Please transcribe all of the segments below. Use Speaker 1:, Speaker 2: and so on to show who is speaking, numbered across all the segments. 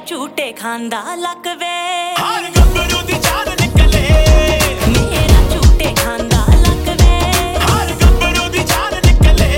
Speaker 1: ਝੂਟੇ ਖਾਂਦਾ ਲੱਕ ਵੇ
Speaker 2: ਹਰ ਗੱਭਰੂ ਦੀ ਜਾਨ ਨਿਕਲੇ
Speaker 1: ਮੇਰਾ ਝੂਟੇ ਖਾਂਦਾ ਲੱਕ ਵੇ
Speaker 2: ਹਰ ਗੱਭਰੂ ਦੀ ਜਾਨ ਨਿਕਲੇ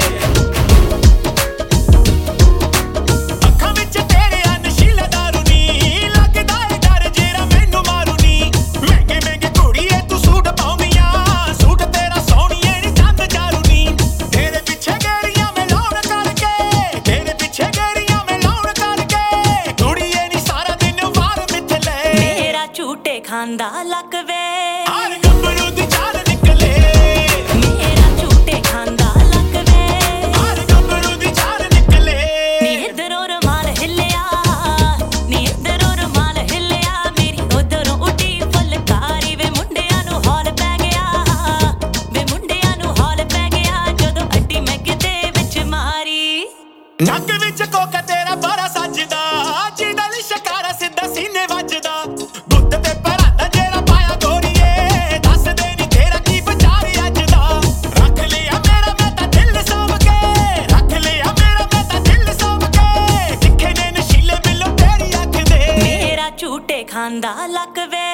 Speaker 2: ਅੱਖਾਂ ਵਿੱਚ ਤੇਰੇ ਨਸ਼ੀਲਾ ਦਾਰੂ ਨੀ ਲੱਗਦਾ ਏ ਡਰ ਜਿਹੜਾ ਮੈਨੂੰ ਮਾਰੂ ਨੀ ਮਹਿੰਗੇ ਮਹਿੰਗੇ ਕੁੜੀਏ ਤੂੰ ਸੂਟ ਪਾਉਂਦੀਆਂ ਸੂਟ ਤੇਰਾ ਸੋਹਣੀਏ ਨੀ ਚੰਦ ਚਾਰੂ ਨੀ ਤੇਰੇ ਪਿੱਛੇ ਗੇੜੀਆਂ ਮੈਂ ਲਾਉਣ ਕਰਕੇ ਤੇਰੇ ਪਿੱਛੇ ਗੇੜੀਆਂ ਮੈਂ ਲਾਉਣ ਕਰਕੇ ਕੁੜੀਏ ਨੀ ਸਾਰਾ ਦਿਨ ਵਾਰ ਮਿੱਥਲੇ
Speaker 1: ਮੇਰਾ ਝੂਟੇ ਖਾਂਦਾ ਲੱਕ ਵੇ
Speaker 2: ਹਰ ਗੱਭਰੂ ਦੀ ਜਾਨ ਨਿਕਲੇ
Speaker 1: ਮੇਰਾ ਝੂਟੇ ਖਾਂਦਾ ਲੱਕ ਵੇ
Speaker 2: ਹਰ ਗੱਭਰੂ ਦੀ ਜਾਨ ਨਿਕਲੇ
Speaker 1: ਨੀ ਇੱਧਰੋਂ ਰੁਮਾਲ ਹਿੱਲਿਆ ਨੀ ਇੱਧਰੋਂ ਰੁਮਾਲ ਹਿੱਲਿਆ ਮੇਰੀ ਉੱਧਰੋਂ ਉੱਡੀ ਫੁਲਕਾਰੀ ਵੇ ਮੁੰਡਿਆਂ ਨੂੰ ਹੌਲ ਪੈ ਗਿਆ ਵੇ ਮੁੰਡਿਆਂ ਨੂੰ ਹੌਲ ਪੈ ਗਿਆ ਜਦੋਂ ਅੱਡੀ ਮੈਂ ਕਿਤੇ ਵਿੱਚ ਮਾਰੀ
Speaker 2: ਨੱਕ ਵਿੱਚ ਕੋਕਾ ਤੇਰਾ ਬਾਰਾ ਸੱਜਦਾ ਜਿਹਦਾ ਲਈ ਸ਼ਿਕਾਰਾ ਸਿੱਧਾ ਸੀਨੇ ਵੱਜਦਾ ਗੁੱਤ ਤੇ ਪਰਾਂਦਾ ਜਿਹੜਾ ਪਾਇਆ ਗੋਰੀਏ ਦੱਸ ਦੇ ਨੀ ਤੇਰਾ ਕੀ ਵਿਚਾਰ ਅੱਜ ਦਾ ਰੱਖ ਲਿਆ ਮੇਰਾ ਮੈਂ ਤਾਂ ਦਿਲ ਸਾਂਭ ਕੇ ਰੱਖ ਲਿਆ ਮੇਰਾ ਮੈਂ ਤਾਂ ਦਿਲ ਸਾਂਭ ਕੇ ਤਿੱਖੇ ਨੇ ਨਸ਼ੀਲੇ ਬਿੱਲੋ ਤੇਰੀ ਅੱਖ ਦੇ
Speaker 1: ਮੇਰਾ ਝੂਟੇ ਖਾਂਦਾ ਲੱਕ ਵੇ